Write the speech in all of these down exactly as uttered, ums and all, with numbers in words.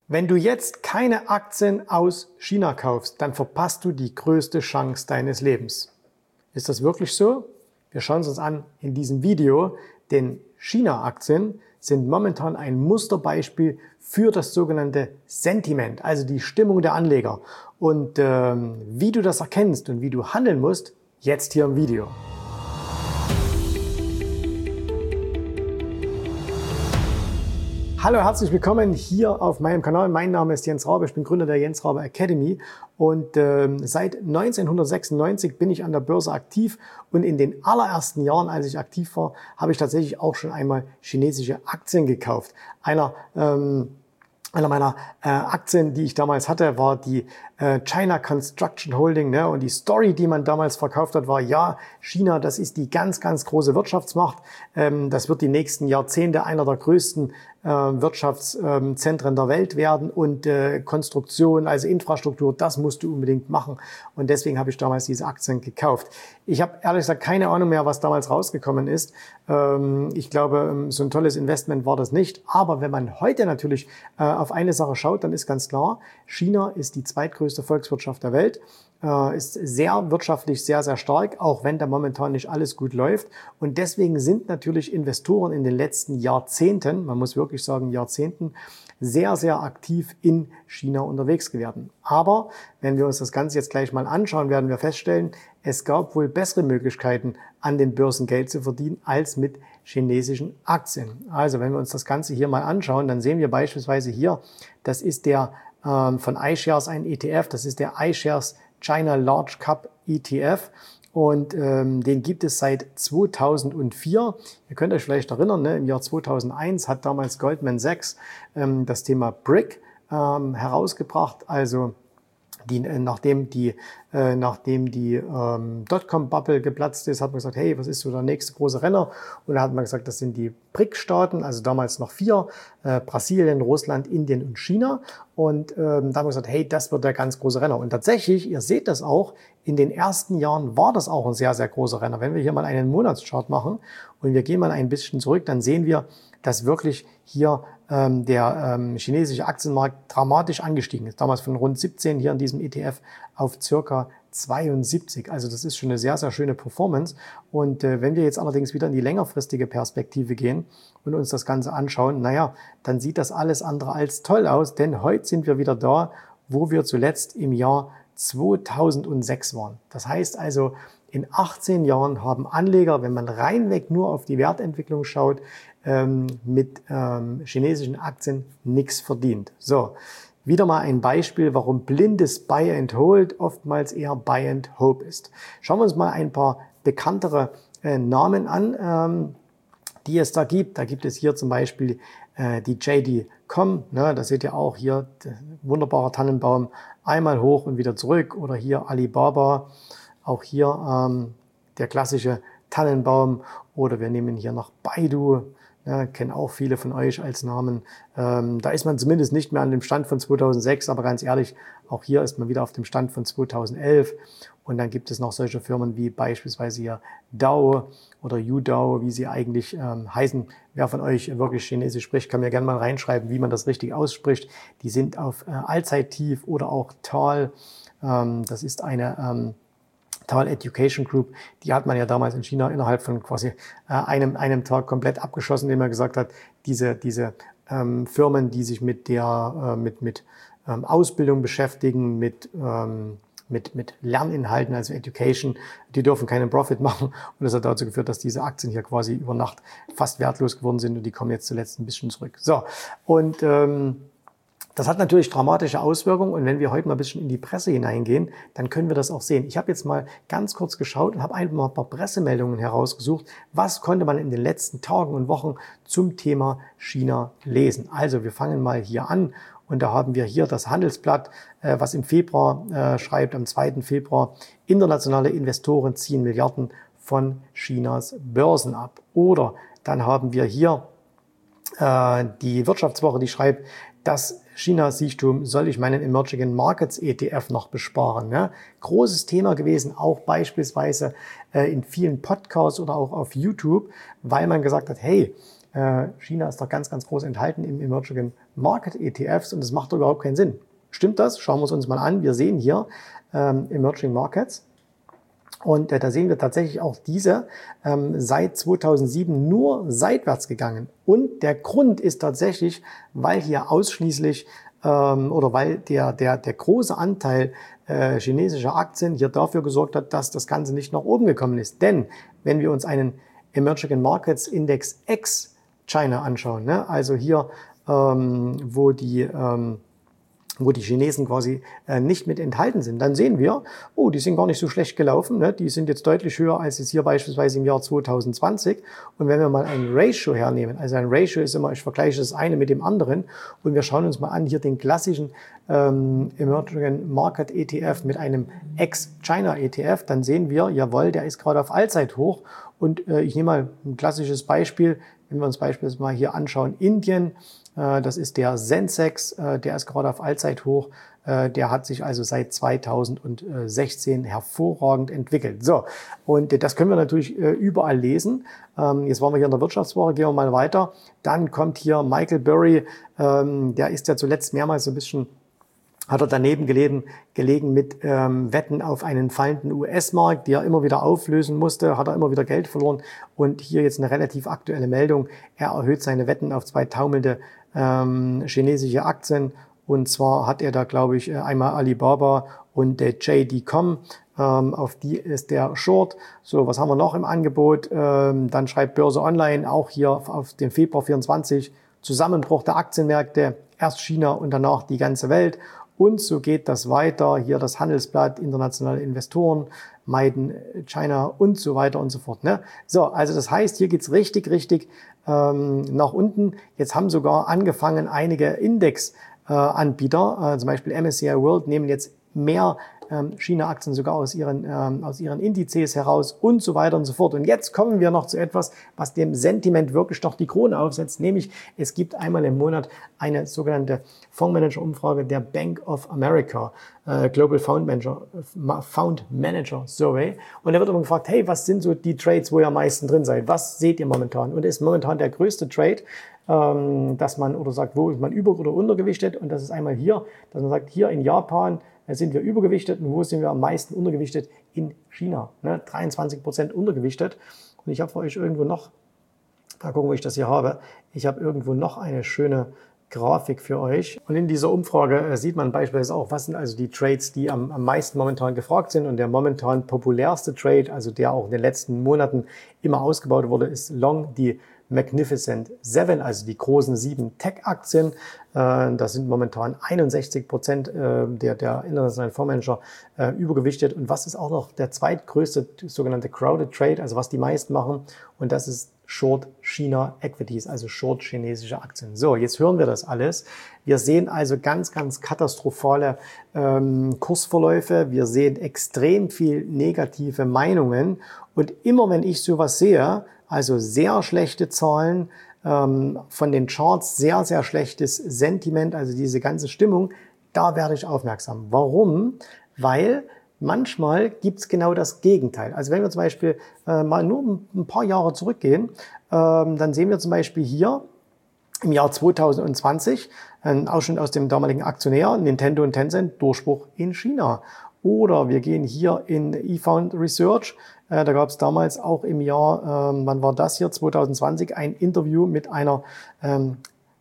Wenn du jetzt keine Aktien aus China kaufst, dann verpasst du die größte Chance deines Lebens. Ist das wirklich so? Wir schauen es uns an in diesem Video, denn China-Aktien sind momentan ein Musterbeispiel für das sogenannte Sentiment, also die Stimmung der Anleger. Und ähm, wie du das erkennst und wie du handeln musst, jetzt hier im Video. Hallo, herzlich willkommen hier auf meinem Kanal. Mein Name ist Jens Rabe, ich bin Gründer der Jens Rabe Academy und ähm, seit neunzehnhundertsechsundneunzig bin ich an der Börse aktiv und in den allerersten Jahren, als ich aktiv war, habe ich tatsächlich auch schon einmal chinesische Aktien gekauft. Einer ähm, Einer meiner äh, Aktien, die ich damals hatte, war die äh, China Construction Holding. Ne? Und die Story, die man damals verkauft hat, war, ja, China, das ist die ganz, ganz große Wirtschaftsmacht. Ähm, das wird die nächsten Jahrzehnte einer der größten äh, Wirtschaftszentren der Welt werden. Und äh, Konstruktion, also Infrastruktur, das musst du unbedingt machen. Und deswegen habe ich damals diese Aktien gekauft. Ich habe ehrlich gesagt keine Ahnung mehr, was damals rausgekommen ist. Ähm, ich glaube, so ein tolles Investment war das nicht. Aber wenn man heute natürlich äh, auf eine Sache schaut, dann ist ganz klar, China ist die zweitgrößte Volkswirtschaft der Welt, äh, ist sehr wirtschaftlich sehr, sehr stark, auch wenn da momentan nicht alles gut läuft. Und deswegen sind natürlich Investoren in den letzten Jahrzehnten, man muss wirklich sagen Jahrzehnten, sehr, sehr aktiv in China unterwegs gewesen. Aber wenn wir uns das Ganze jetzt gleich mal anschauen, werden wir feststellen, es gab wohl bessere Möglichkeiten, an den Börsen Geld zu verdienen, als mit chinesischen Aktien. Also wenn wir uns das Ganze hier mal anschauen, dann sehen wir beispielsweise hier, das ist der ähm, von iShares ein E T F, das ist der iShares China Large Cap E T F. Und ähm, den gibt es seit zweitausendvier. Ihr könnt euch vielleicht erinnern, ne, im Jahr zweitausendeins hat damals Goldman Sachs ähm, das Thema Brick ähm, herausgebracht, also die, äh, nachdem die, äh, nachdem die ähm, Dotcom-Bubble geplatzt ist, hat man gesagt, hey, was ist so der nächste große Renner? Und da hat man gesagt, das sind die BRIC-Staaten, also damals noch vier, äh, Brasilien, Russland, Indien und China. Und ähm, da haben wir gesagt, hey, das wird der ganz große Renner. Und tatsächlich, ihr seht das auch, in den ersten Jahren war das auch ein sehr, sehr großer Renner. Wenn wir hier mal einen Monatschart machen und wir gehen mal ein bisschen zurück, dann sehen wir, dass wirklich hier ähm, der ähm, chinesische Aktienmarkt dramatisch angestiegen ist. Damals von rund siebzehn hier in diesem E T F auf circa zweiundsiebzig. Also das ist schon eine sehr, sehr schöne Performance. Und äh, wenn wir jetzt allerdings wieder in die längerfristige Perspektive gehen und uns das Ganze anschauen, naja, dann sieht das alles andere als toll aus, denn heute sind wir wieder da, wo wir zuletzt im Jahr zweitausendsechs waren. Das heißt also, in achtzehn Jahren haben Anleger, wenn man reinweg nur auf die Wertentwicklung schaut, ähm, mit ähm, chinesischen Aktien nichts verdient. So, wieder mal ein Beispiel, warum blindes Buy and Hold oftmals eher Buy and Hope ist. Schauen wir uns mal ein paar bekanntere äh, Namen an, ähm, die es da gibt. Da gibt es hier zum Beispiel äh, die J D Punkt com, ne, da seht ihr auch hier, wunderbarer Tannenbaum, einmal hoch und wieder zurück. Oder hier Alibaba, auch hier ähm, der klassische Tannenbaum. Oder wir nehmen hier noch Baidu, ne, kennen auch viele von euch als Namen. Ähm, da ist man zumindest nicht mehr an dem Stand von zweitausendsechs, aber ganz ehrlich, auch hier ist man wieder auf dem Stand von zweitausendelf. Und dann gibt es noch solche Firmen wie beispielsweise hier Dow oder Youdao, wie sie eigentlich ähm, heißen. Wer von euch wirklich Chinesisch spricht, kann mir gerne mal reinschreiben, wie man das richtig ausspricht. Die sind auf äh, Allzeittief oder auch Tal. Ähm, das ist eine ähm, Tal Education Group. Die hat man ja damals in China innerhalb von quasi äh, einem, einem Tag komplett abgeschossen, indem man gesagt hat, diese, diese ähm, Firmen, die sich mit der, äh, mit, mit ähm, Ausbildung beschäftigen, mit ähm, mit, mit Lerninhalten, also Education, die dürfen keinen Profit machen. Und das hat dazu geführt, dass diese Aktien hier quasi über Nacht fast wertlos geworden sind und die kommen jetzt zuletzt ein bisschen zurück. So, und ähm, das hat natürlich dramatische Auswirkungen und wenn wir heute mal ein bisschen in die Presse hineingehen, dann können wir das auch sehen. Ich habe jetzt mal ganz kurz geschaut und habe einfach mal ein paar Pressemeldungen herausgesucht. Was konnte man in den letzten Tagen und Wochen zum Thema China lesen? Also wir fangen mal hier an. Und da haben wir hier das Handelsblatt, äh, was im Februar äh, schreibt, am zweiten Februar, internationale Investoren ziehen Milliarden von Chinas Börsen ab. Oder dann haben wir hier äh, die Wirtschaftswoche, die schreibt, das China-Siechtum soll ich meinen Emerging Markets E T F noch besparen. Ne? Großes Thema gewesen, auch beispielsweise äh, in vielen Podcasts oder auch auf YouTube, weil man gesagt hat, hey, äh, China ist doch ganz, ganz groß enthalten im Emerging Market E T Fs und das macht doch überhaupt keinen Sinn. Stimmt das? Schauen wir es uns mal an. Wir sehen hier ähm, Emerging Markets. Und äh, da sehen wir tatsächlich auch diese ähm, seit zweitausendsieben nur seitwärts gegangen. Und der Grund ist tatsächlich, weil hier ausschließlich ähm, oder weil der, der, der große Anteil äh, chinesischer Aktien hier dafür gesorgt hat, dass das Ganze nicht nach oben gekommen ist. Denn wenn wir uns einen Emerging Markets Index ex China anschauen, ne, also hier, ähm, wo die ähm, wo die Chinesen quasi äh, nicht mit enthalten sind, dann sehen wir, oh, die sind gar nicht so schlecht gelaufen, ne? Die sind jetzt deutlich höher als jetzt hier beispielsweise im Jahr zweitausendzwanzig. Und wenn wir mal ein Ratio hernehmen, also ein Ratio ist immer, ich vergleiche das eine mit dem anderen und wir schauen uns mal an, hier den klassischen ähm, Emerging Market E T F mit einem Ex-China E T F, dann sehen wir, jawohl, der ist gerade auf Allzeithoch. Und äh, ich nehme mal ein klassisches Beispiel, wenn wir uns beispielsweise mal hier anschauen, Indien, äh, das ist der Sensex, äh, der ist gerade auf Allzeithoch, äh, der hat sich also seit zweitausendsechzehn hervorragend entwickelt. So, und äh, das können wir natürlich äh, überall lesen. Ähm, jetzt waren wir hier in der Wirtschaftswoche, gehen wir mal weiter. Dann kommt hier Michael Burry, ähm, der ist ja zuletzt mehrmals so ein bisschen hat er daneben gelegen, gelegen mit ähm, Wetten auf einen fallenden U S-Markt, die er immer wieder auflösen musste, hat er immer wieder Geld verloren. Und hier jetzt eine relativ aktuelle Meldung, er erhöht seine Wetten auf zwei taumelnde ähm, chinesische Aktien. Und zwar hat er da, glaube ich, einmal Alibaba und der J D Punkt com. Ähm, auf die ist der Short. So, was haben wir noch im Angebot? Ähm, dann schreibt Börse Online auch hier auf, auf den Februar vierundzwanzig, Zusammenbruch der Aktienmärkte, erst China und danach die ganze Welt. Und so geht das weiter. Hier das Handelsblatt, internationale Investoren meiden China und so weiter und so fort. Ne? So, also das heißt, hier geht's richtig, richtig ähm, nach unten. Jetzt haben sogar angefangen einige Index-Anbieter, äh, zum Beispiel M S C I World, nehmen jetzt mehr ähm, China-Aktien sogar aus ihren, ähm, aus ihren Indizes heraus und so weiter und so fort. Und jetzt kommen wir noch zu etwas, was dem Sentiment wirklich noch die Krone aufsetzt, nämlich es gibt einmal im Monat eine sogenannte Fondsmanager-Umfrage der Bank of America, äh, Global Fund Manager, Fund Manager Survey. Und da wird immer gefragt, hey, was sind so die Trades, wo ihr am meisten drin seid? Was seht ihr momentan? Und ist momentan der größte Trade, ähm, dass man, oder sagt, wo ist man über- oder untergewichtet? Und das ist einmal hier, dass man sagt, hier in Japan sind wir übergewichtet und wo sind wir am meisten untergewichtet? In China, ne? dreiundzwanzig Prozent untergewichtet. Und ich habe für euch irgendwo noch, mal gucken, wo ich das hier habe, ich habe irgendwo noch eine schöne Grafik für euch. Und in dieser Umfrage sieht man beispielsweise auch, was sind also die Trades, die am, am meisten momentan gefragt sind. Und der momentan populärste Trade, also der auch in den letzten Monaten immer ausgebaut wurde, ist Long die Magnificent Seven, also die großen sieben Tech-Aktien. Das sind momentan einundsechzig Prozent der, der internationalen Fondsmanager übergewichtet. Und was ist auch noch der zweitgrößte sogenannte Crowded Trade, also was die meisten machen? Und das ist Short China Equities, also Short chinesische Aktien. So, jetzt hören wir das alles. Wir sehen also ganz, ganz katastrophale ähm, Kursverläufe. Wir sehen extrem viel negative Meinungen. Und immer wenn ich sowas sehe, also sehr schlechte Zahlen, ähm, von den Charts sehr, sehr schlechtes Sentiment, also diese ganze Stimmung, da werde ich aufmerksam. Warum? Weil manchmal gibt's genau das Gegenteil. Also wenn wir zum Beispiel äh, mal nur ein paar Jahre zurückgehen, ähm, dann sehen wir zum Beispiel hier im Jahr zweitausendzwanzig ein Ausschnitt aus dem damaligen Aktionär, Nintendo und Tencent, Durchbruch in China. Oder wir gehen hier in eFound Research. Äh, da gab es damals auch im Jahr, ähm, wann war das hier, zweitausendzwanzig, ein Interview mit einer ähm,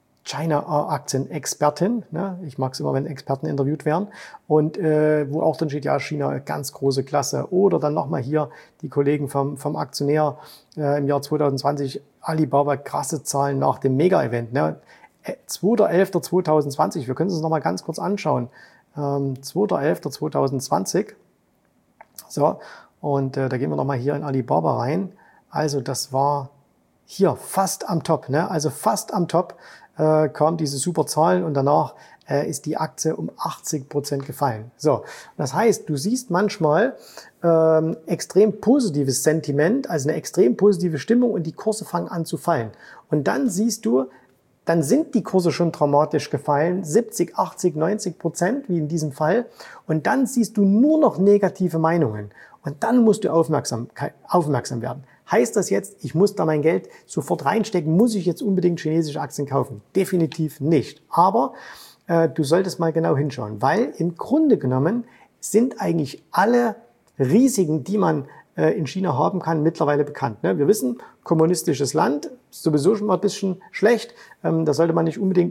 China-Aktien-Expertin. Ne? Ich mag es immer, wenn Experten interviewt werden. Und äh, wo auch dann steht, ja, China, ganz große Klasse. Oder dann nochmal hier die Kollegen vom, vom Aktionär äh, im Jahr zweitausendzwanzig, Alibaba, krasse Zahlen nach dem Mega-Event. Ne? zweiter elfter zweitausendzwanzig, wir können es uns nochmal ganz kurz anschauen. Ähm, zweiter elfter zweitausendzwanzig. So, und äh, da gehen wir nochmal hier in Alibaba rein. Also das war hier fast am Top, ne? Also fast am Top äh, kamen diese super Zahlen und danach äh, ist die Aktie um achtzig Prozent gefallen. So, das heißt, du siehst manchmal ähm, extrem positives Sentiment, also eine extrem positive Stimmung und die Kurse fangen an zu fallen. Und dann siehst du, dann sind die Kurse schon dramatisch gefallen, siebzig, achtzig, neunzig Prozent, wie in diesem Fall. Und dann siehst du nur noch negative Meinungen. Und dann musst du aufmerksam, aufmerksam werden. Heißt das jetzt, ich muss da mein Geld sofort reinstecken? Muss ich jetzt unbedingt chinesische Aktien kaufen? Definitiv nicht. Aber äh, du solltest mal genau hinschauen, weil im Grunde genommen sind eigentlich alle Risiken, die man in China haben kann, mittlerweile bekannt. Wir wissen, kommunistisches Land, sowieso schon mal ein bisschen schlecht. Da sollte man nicht unbedingt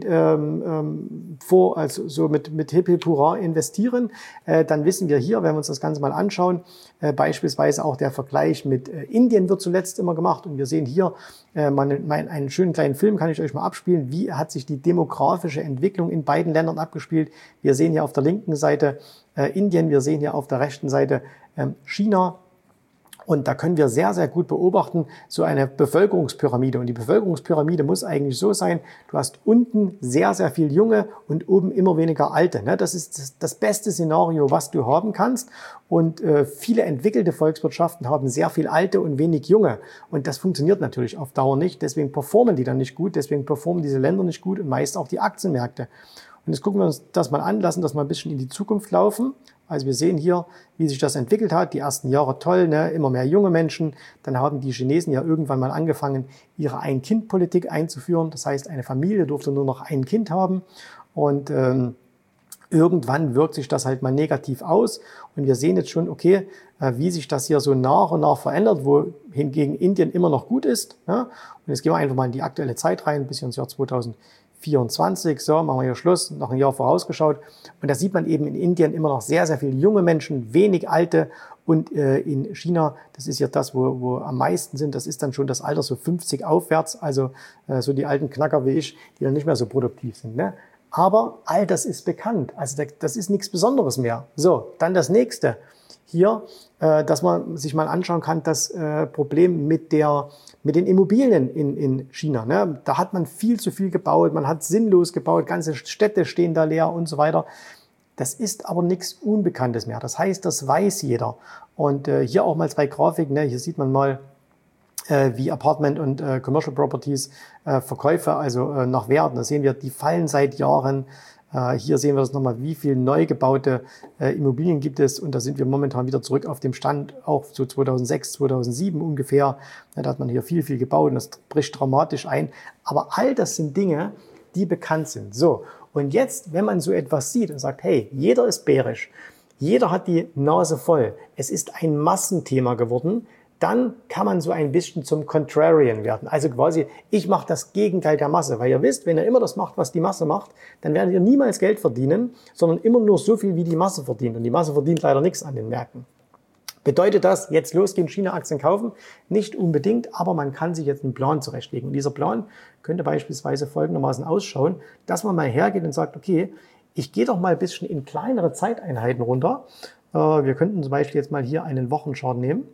vor, also so mit, mit Hip Hip Hurra investieren. Dann wissen wir hier, wenn wir uns das Ganze mal anschauen, beispielsweise auch der Vergleich mit Indien wird zuletzt immer gemacht. Und wir sehen hier man, einen schönen kleinen Film, kann ich euch mal abspielen. Wie hat sich die demografische Entwicklung in beiden Ländern abgespielt? Wir sehen hier auf der linken Seite Indien, wir sehen hier auf der rechten Seite China. Und da können wir sehr, sehr gut beobachten, so eine Bevölkerungspyramide. Und die Bevölkerungspyramide muss eigentlich so sein, du hast unten sehr, sehr viel Junge und oben immer weniger Alte. Das ist das beste Szenario, was du haben kannst. Und viele entwickelte Volkswirtschaften haben sehr viel Alte und wenig Junge. Und das funktioniert natürlich auf Dauer nicht. Deswegen performen die dann nicht gut. Deswegen performen diese Länder nicht gut und meist auch die Aktienmärkte. Und jetzt gucken wir uns das mal an, lassen das mal ein bisschen in die Zukunft laufen. Also wir sehen hier, wie sich das entwickelt hat. Die ersten Jahre toll, ne? Immer mehr junge Menschen. Dann haben die Chinesen ja irgendwann mal angefangen, ihre Ein-Kind-Politik einzuführen. Das heißt, eine Familie durfte nur noch ein Kind haben. Und ähm, irgendwann wirkt sich das halt mal negativ aus. Und wir sehen jetzt schon, okay, äh, wie sich das hier so nach und nach verändert, wo hingegen Indien immer noch gut ist. Ja? Und jetzt gehen wir einfach mal in die aktuelle Zeit rein, bis ins Jahr zweitausendvierundzwanzig, so, machen wir hier Schluss, noch ein Jahr vorausgeschaut. Und da sieht man eben in Indien immer noch sehr, sehr viele junge Menschen, wenig alte. Und äh, in China, das ist ja das, wo, wo am meisten sind, das ist dann schon das Alter so fünfzig aufwärts, also äh, so die alten Knacker wie ich, die dann nicht mehr so produktiv sind. Ne? Aber all das ist bekannt, also das ist nichts Besonderes mehr. So, dann das nächste. Hier, äh, dass man sich mal anschauen kann, das äh, Problem mit der mit den Immobilien in, in China. Ne? Da hat man viel zu viel gebaut, man hat sinnlos gebaut, ganze Städte stehen da leer und so weiter. Das ist aber nichts Unbekanntes mehr. Das heißt, das weiß jeder. Und äh, hier auch mal zwei Grafiken. Ne? Hier sieht man mal, äh, wie Apartment- und äh, Commercial Properties äh, Verkäufe, also äh, nach Werten. Da sehen wir, die fallen seit Jahren. Hier sehen wir das nochmal, wie viel neu gebaute äh, Immobilien gibt es. Und da sind wir momentan wieder zurück auf dem Stand, auch so zweitausendsechs, zweitausendsieben ungefähr. Ja, da hat man hier viel, viel gebaut und das bricht dramatisch ein. Aber all das sind Dinge, die bekannt sind. So, und jetzt, wenn man so etwas sieht und sagt, hey, jeder ist bärisch, jeder hat die Nase voll, es ist ein Massenthema geworden, dann kann man so ein bisschen zum Contrarian werden. Also quasi, ich mache das Gegenteil der Masse. Weil ihr wisst, wenn ihr immer das macht, was die Masse macht, dann werdet ihr niemals Geld verdienen, sondern immer nur so viel, wie die Masse verdient. Und die Masse verdient leider nichts an den Märkten. Bedeutet das, jetzt losgehen, China-Aktien kaufen? Nicht unbedingt, aber man kann sich jetzt einen Plan zurechtlegen. Und dieser Plan könnte beispielsweise folgendermaßen ausschauen, dass man mal hergeht und sagt, okay, ich gehe doch mal ein bisschen in kleinere Zeiteinheiten runter. Wir könnten zum Beispiel jetzt mal hier einen Wochenchart nehmen.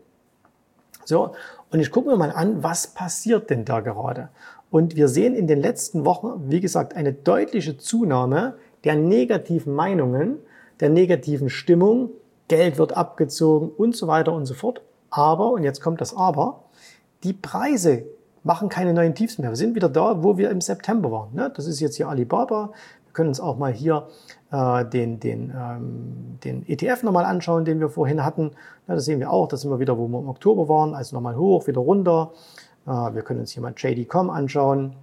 So, und ich gucke mir mal an, was passiert denn da gerade? Und wir sehen in den letzten Wochen, wie gesagt, eine deutliche Zunahme der negativen Meinungen, der negativen Stimmung, Geld wird abgezogen und so weiter und so fort. Aber, und jetzt kommt das Aber, die Preise machen keine neuen Tiefs mehr. Wir sind wieder da, wo wir im September waren. Das ist jetzt hier Alibaba. Wir können uns auch mal hier äh, den, den, ähm, den E T F nochmal anschauen, den wir vorhin hatten. Ja, das sehen wir auch, da sind wir wieder, wo wir im Oktober waren, also nochmal hoch, wieder runter. Äh, wir können uns hier mal J D Punkt com anschauen.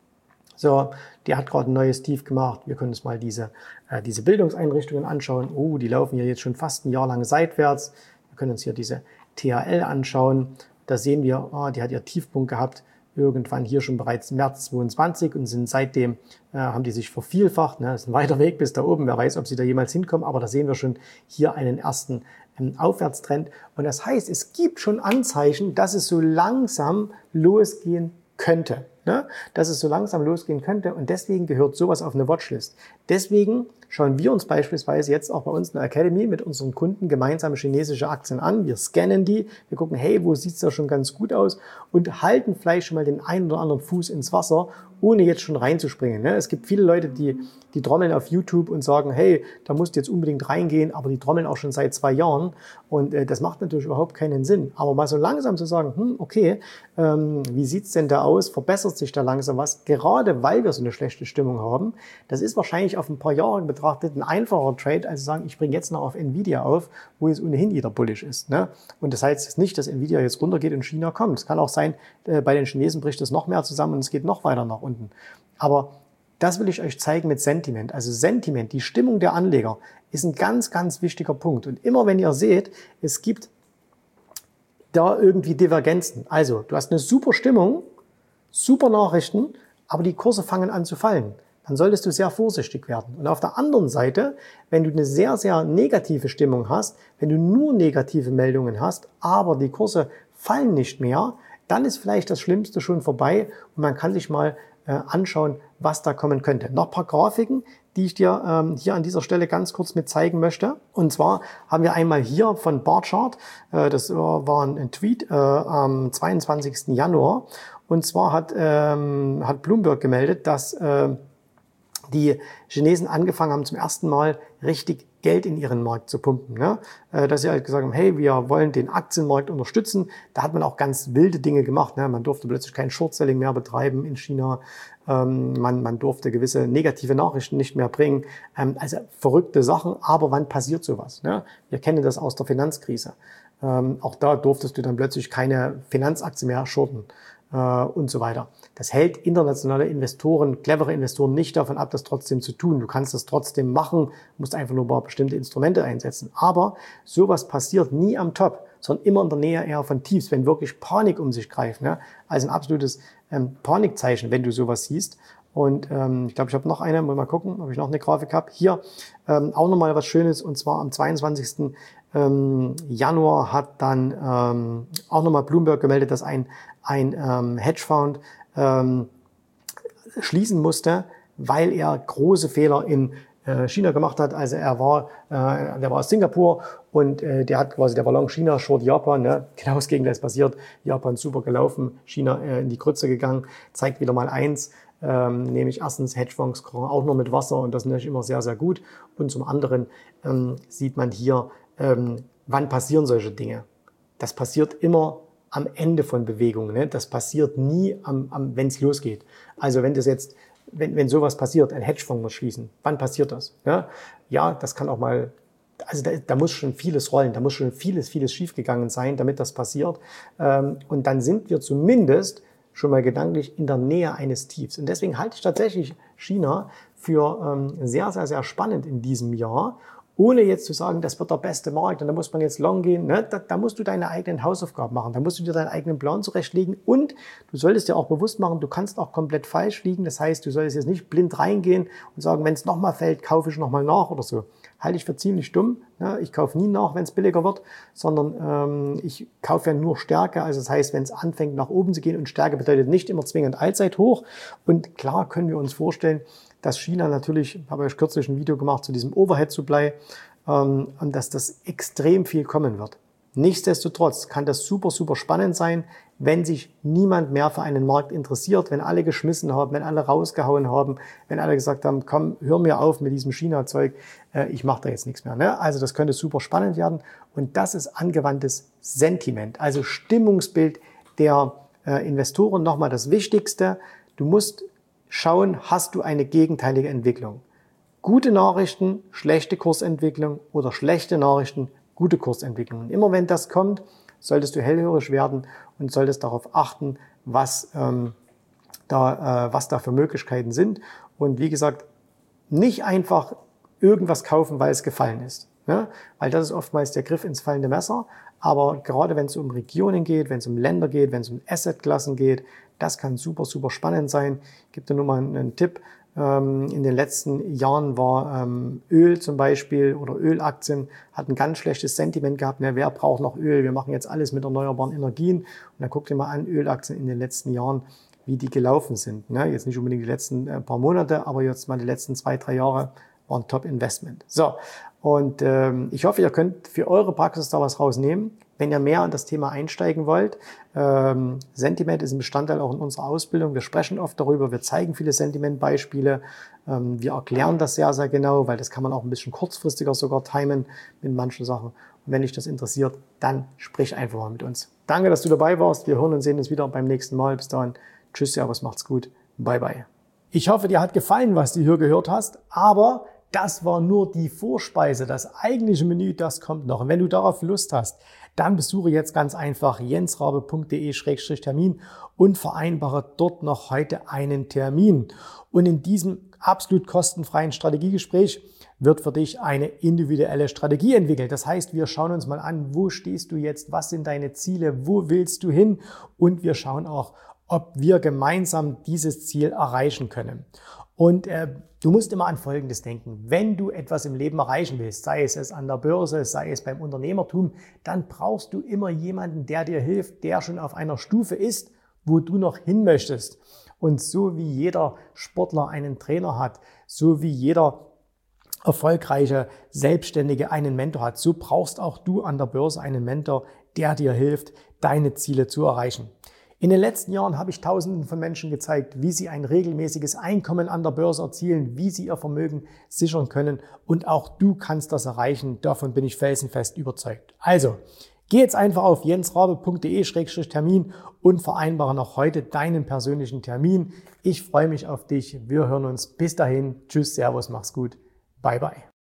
So, der hat gerade ein neues Tief gemacht. Wir können uns mal diese, äh, diese Bildungseinrichtungen anschauen. Oh, die laufen ja jetzt schon fast ein Jahr lang seitwärts. Wir können uns hier diese T H L anschauen. Da sehen wir, oh, die hat ihr Tiefpunkt gehabt. Irgendwann hier schon bereits März zweiundzwanzig und sind seitdem, äh, haben die sich vervielfacht. Ne? Das ist ein weiter Weg bis da oben. Wer weiß, ob sie da jemals hinkommen. Aber da sehen wir schon hier einen ersten ähm, Aufwärtstrend. Und das heißt, es gibt schon Anzeichen, dass es so langsam losgehen könnte. Ne? Dass es so langsam losgehen könnte. Und deswegen gehört sowas auf eine Watchlist. Deswegen schauen wir uns beispielsweise jetzt auch bei uns in der Academy mit unseren Kunden gemeinsam chinesische Aktien an. Wir scannen die, wir gucken, hey, wo sieht's da schon ganz gut aus und halten vielleicht schon mal den einen oder anderen Fuß ins Wasser, ohne jetzt schon reinzuspringen. Es gibt viele Leute, die, die trommeln auf YouTube und sagen, hey, da musst du jetzt unbedingt reingehen, aber die trommeln auch schon seit zwei Jahren und äh, das macht natürlich überhaupt keinen Sinn. Aber mal so langsam zu sagen, hm, okay, ähm, wie sieht's denn da aus? Verbessert sich da langsam was? Gerade weil wir so eine schlechte Stimmung haben, das ist wahrscheinlich auf ein paar Jahre betrachtet betrachtet ein einfacher Trade, als zu sagen, ich bringe jetzt noch auf Nvidia auf, wo jetzt ohnehin jeder bullish ist. Ne? Und das heißt jetzt nicht, dass Nvidia jetzt runtergeht und China kommt. Es kann auch sein, äh, bei den Chinesen bricht es noch mehr zusammen und es geht noch weiter nach unten. Aber das will ich euch zeigen mit Sentiment. Also Sentiment, die Stimmung der Anleger, ist ein ganz, ganz wichtiger Punkt. Und immer wenn ihr seht, es gibt da irgendwie Divergenzen. Also du hast eine super Stimmung, super Nachrichten, aber die Kurse fangen an zu fallen. Dann solltest du sehr vorsichtig werden. Und auf der anderen Seite, wenn du eine sehr, sehr negative Stimmung hast, wenn du nur negative Meldungen hast, aber die Kurse fallen nicht mehr, dann ist vielleicht das Schlimmste schon vorbei und man kann sich mal äh, anschauen, was da kommen könnte. Noch ein paar Grafiken, die ich dir ähm, hier an dieser Stelle ganz kurz mit zeigen möchte. Und zwar haben wir einmal hier von Barchart, äh, das äh, war ein, ein Tweet äh, am zweiundzwanzigsten Januar. Und zwar hat, ähm, hat Bloomberg gemeldet, dass äh, die Chinesen angefangen haben, zum ersten Mal richtig Geld in ihren Markt zu pumpen. Ne? Dass sie halt gesagt haben, hey, wir wollen den Aktienmarkt unterstützen. Da hat man auch ganz wilde Dinge gemacht. Ne? Man durfte plötzlich kein Short-Selling mehr betreiben in China. Ähm, man, man durfte gewisse negative Nachrichten nicht mehr bringen. Ähm, also verrückte Sachen. Aber wann passiert sowas? Ne? Wir kennen das aus der Finanzkrise. Ähm, auch da durftest du dann plötzlich keine Finanzaktie mehr shorten. Und so weiter. Das hält internationale Investoren, clevere Investoren nicht davon ab, das trotzdem zu tun. Du kannst das trotzdem machen, musst einfach nur ein paar bestimmte Instrumente einsetzen. Aber sowas passiert nie am Top, sondern immer in der Nähe eher von Tiefs, wenn wirklich Panik um sich greift. Ne? Also ein absolutes ähm, Panikzeichen, wenn du sowas siehst. Und ähm, ich glaube, ich habe noch eine, mal gucken, ob ich noch eine Grafik habe. Hier ähm, auch nochmal was Schönes, und zwar am zweiundzwanzigsten Januar hat dann ähm, auch nochmal Bloomberg gemeldet, dass ein, ein ähm, Hedgefonds ähm, schließen musste, weil er große Fehler in äh, China gemacht hat. Also er war, äh, der war aus Singapur und äh, der hat quasi, der war long China, short Japan. Ne? Genau das Gegenteil ist passiert. Japan super gelaufen, China äh, in die Grütze gegangen. Zeigt wieder mal eins. Ähm, nämlich erstens Hedgefonds kochen auch nur mit Wasser und das ist natürlich immer sehr, sehr gut. Und zum anderen ähm, sieht man hier, ähm, wann passieren solche Dinge. Das passiert immer am Ende von Bewegungen. Ne? Das passiert nie, am, am, wenn es losgeht. Also wenn das jetzt, wenn, wenn sowas passiert, ein Hedgefonds muss schließen, wann passiert das? Ja, ja, das kann auch mal, also da, da muss schon vieles rollen, da muss schon vieles, vieles schiefgegangen sein, damit das passiert. Ähm, und dann sind wir zumindest schon mal gedanklich in der Nähe eines Tiefs. Und deswegen halte ich tatsächlich China für ähm, sehr, sehr, sehr spannend in diesem Jahr, ohne jetzt zu sagen, das wird der beste Markt und da muss man jetzt long gehen. Ne? Da, da musst du deine eigenen Hausaufgaben machen, da musst du dir deinen eigenen Plan zurechtlegen und du solltest dir auch bewusst machen, du kannst auch komplett falsch liegen. Das heißt, du solltest jetzt nicht blind reingehen und sagen, wenn es nochmal fällt, kaufe ich nochmal nach oder so. Halte ich für ziemlich dumm. Ne? Ich kaufe nie nach, wenn es billiger wird, sondern ähm, ich kaufe ja nur Stärke. Also das heißt, wenn es anfängt nach oben zu gehen, und Stärke bedeutet nicht immer zwingend Allzeithoch. Und klar können wir uns vorstellen, dass China natürlich, habe ich kürzlich ein Video gemacht zu diesem Overhead-Supply, ähm, und dass das extrem viel kommen wird. Nichtsdestotrotz kann das super, super spannend sein, wenn sich niemand mehr für einen Markt interessiert, wenn alle geschmissen haben, wenn alle rausgehauen haben, wenn alle gesagt haben, komm, hör mir auf mit diesem China-Zeug, äh, ich mache da jetzt nichts mehr. Ne? Also das könnte super spannend werden und das ist angewandtes Sentiment, also Stimmungsbild der äh, Investoren. Nochmal das Wichtigste, du musst schauen, hast du eine gegenteilige Entwicklung. Gute Nachrichten, schlechte Kursentwicklung oder schlechte Nachrichten, gute Kursentwicklung. Und immer wenn das kommt, solltest du hellhörig werden und solltest darauf achten, was, ähm, da, äh, was da für Möglichkeiten sind. Und wie gesagt, nicht einfach irgendwas kaufen, weil es gefallen ist. Ne? Weil das ist oftmals der Griff ins fallende Messer. Aber gerade wenn es um Regionen geht, wenn es um Länder geht, wenn es um Assetklassen geht, das kann super, super spannend sein. Ich gebe dir nur mal einen Tipp. In den letzten Jahren war Öl zum Beispiel oder Ölaktien hat ein ganz schlechtes Sentiment gehabt. Ne, wer braucht noch Öl? Wir machen jetzt alles mit erneuerbaren Energien. Und dann guck dir mal an, Ölaktien in den letzten Jahren, wie die gelaufen sind. Ne, jetzt nicht unbedingt die letzten paar Monate, aber jetzt mal die letzten zwei, drei Jahre waren Top-Investment. So, und ähm, ich hoffe, ihr könnt für eure Praxis da was rausnehmen. Wenn ihr mehr in das Thema einsteigen wollt, ähm, Sentiment ist ein Bestandteil auch in unserer Ausbildung. Wir sprechen oft darüber, wir zeigen viele Sentiment-Beispiele. Ähm, wir erklären das sehr, sehr genau, weil das kann man auch ein bisschen kurzfristiger sogar timen mit manchen Sachen. Und wenn dich das interessiert, dann sprich einfach mal mit uns. Danke, dass du dabei warst. Wir hören und sehen uns wieder beim nächsten Mal. Bis dahin. Tschüss, servus, macht's gut. Bye, bye. Ich hoffe, dir hat gefallen, was du hier gehört hast, aber das war nur die Vorspeise. Das eigentliche Menü, das kommt noch. Und wenn du darauf Lust hast, dann besuche jetzt ganz einfach jensrabe punkt de Schrägstrich Termin und vereinbare dort noch heute einen Termin. Und in diesem absolut kostenfreien Strategiegespräch wird für dich eine individuelle Strategie entwickelt. Das heißt, wir schauen uns mal an, wo stehst du jetzt, was sind deine Ziele, wo willst du hin, und wir schauen auch, ob wir gemeinsam dieses Ziel erreichen können. Und äh, du musst immer an Folgendes denken: Wenn du etwas im Leben erreichen willst, sei es, es an der Börse, sei es beim Unternehmertum, dann brauchst du immer jemanden, der dir hilft, der schon auf einer Stufe ist, wo du noch hin möchtest. Und so wie jeder Sportler einen Trainer hat, so wie jeder erfolgreiche Selbstständige einen Mentor hat, so brauchst auch du an der Börse einen Mentor, der dir hilft, deine Ziele zu erreichen. In den letzten Jahren habe ich Tausenden von Menschen gezeigt, wie sie ein regelmäßiges Einkommen an der Börse erzielen, wie sie ihr Vermögen sichern können, und auch du kannst das erreichen. Davon bin ich felsenfest überzeugt. Also, geh jetzt einfach auf jensrabe punkt de Schrägstrich Termin und vereinbare noch heute deinen persönlichen Termin. Ich freue mich auf dich. Wir hören uns. Bis dahin. Tschüss, Servus, mach's gut. Bye, bye.